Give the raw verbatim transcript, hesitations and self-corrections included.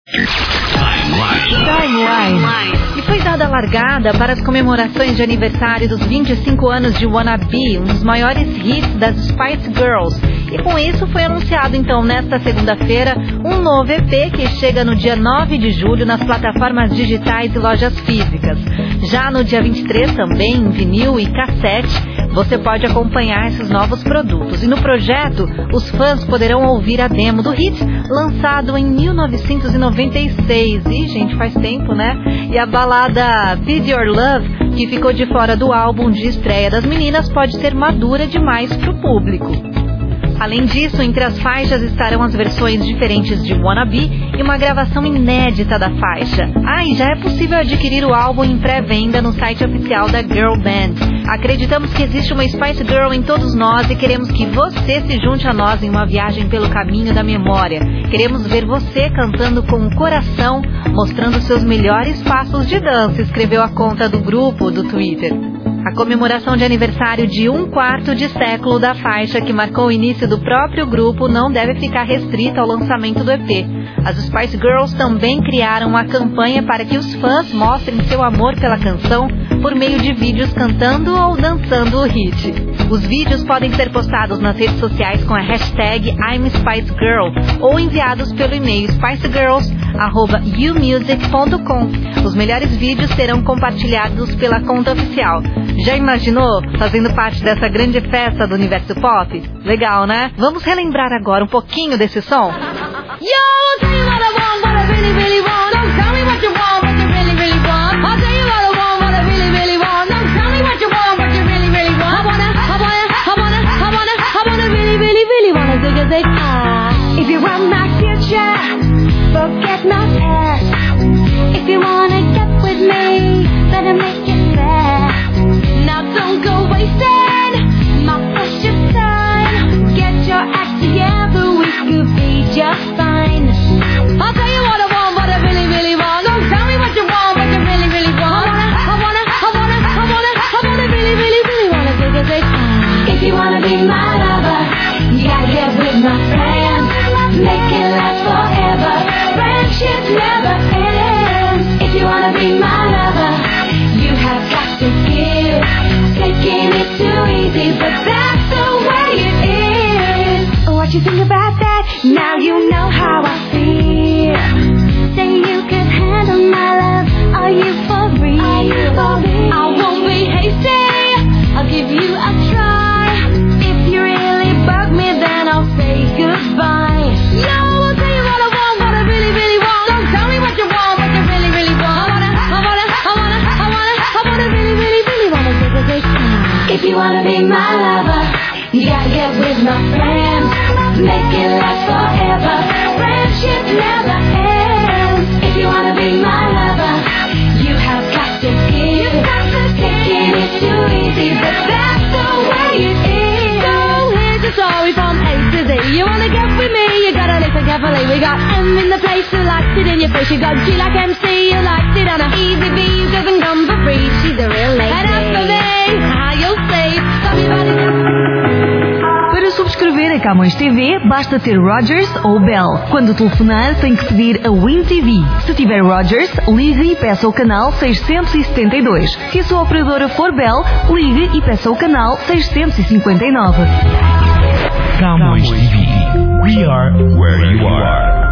Timeline. E foi dada a largada para as comemorações de aniversário dos vinte e cinco anos de Wanna Be, um dos maiores hits das Spice Girls. E com isso foi anunciado então nesta segunda-feira um novo E P que chega no dia nove de julho nas plataformas digitais e lojas físicas. Já no dia vinte e três também em vinil e cassete você pode acompanhar esses novos produtos. E no projeto, os fãs poderão ouvir a demo do hit, lançado em mil novecentos e noventa e seis. Ih, gente, faz tempo, né? E a balada Feed Your Love, que ficou de fora do álbum de estreia das meninas, pode ser madura demais para o público. Além disso, entre as faixas estarão as versões diferentes de Wanna Be e uma gravação inédita da faixa. Ah, e já é possível adquirir o álbum em pré-venda no site oficial da Girl Band. Acreditamos que existe uma Spice Girl em todos nós e queremos que você se junte a nós em uma viagem pelo caminho da memória. Queremos ver você cantando com o coração, mostrando seus melhores passos de dança, escreveu a conta do grupo do Twitter. A comemoração de aniversário de um quarto de século da faixa, que marcou o início do próprio grupo, não deve ficar restrita ao lançamento do E P. As Spice Girls também criaram uma campanha para que os fãs mostrem seu amor pela canção por meio de vídeos cantando ou dançando o hit. Os vídeos podem ser postados nas redes sociais com a hashtag I'm Spice Girl ou enviados pelo e-mail spicegirls arroba u music ponto com. Os melhores vídeos serão compartilhados pela conta oficial. Já imaginou fazendo parte dessa grande festa do universo pop? Legal, né? Vamos relembrar agora um pouquinho desse som? Yo, I'll tell you what I want, what I really, really want. Don't tell me what you want, what you really, really want. I'll tell you what I want, what I really, really want. Don't tell me what you want, what you really, really want. I wanna, I wanna, I wanna, I wanna, I wanna really, really, really wanna zig a zig ah. If you want my future, forget my past. If you wanna get with me, better make it fast. Now don't go wasting my precious time. Get your act together, we could be just fine. I'll tell you what I want, what I really, really want. Don't tell me what you want, what you really, really want. I wanna, I wanna, I wanna, I wanna, I wanna really, really, really wanna take a take. If you wanna be my lover, you gotta get with my friends. Make it last forever. Friendship never ends. If you wanna be my lover, you have got to give. Taking it too easy, but that's the way it is. What you think about that? Now you know how I feel. Say you can handle my love. Are you for real? Are you for real? I won't be hasty. I'll give you a try. If you really bug me, then I'll say goodbye. No, I'll tell you what I want, what I really, really want. Don't tell me what you want, what you really, really want. I wanna, I wanna, I wanna, I wanna, I wanna really, really, really wanna take a take. If you wanna be my lover, you gotta get with my friends. Make it last forever. Friendship never ends. If you wanna be my lover, you have got to give. Taking it too easy, but that's the way it is. So here's a story from A to Z. You wanna get with me, you gotta listen carefully. We got M in the place who likes it in your face. You got G like M C, who likes it on a easy B, who doesn't come for free. She's a real lady. And as for me, how you'll see, Para subscrever a Camões T V, basta ter Rogers ou Bell. Quando telefonar, tem que pedir a Win T V. Se tiver Rogers, ligue e peça o canal seiscentos e setenta e dois. Se a sua operadora for Bell, ligue e peça o canal seiscentos e cinquenta e nove. Camões T V. We are where you are.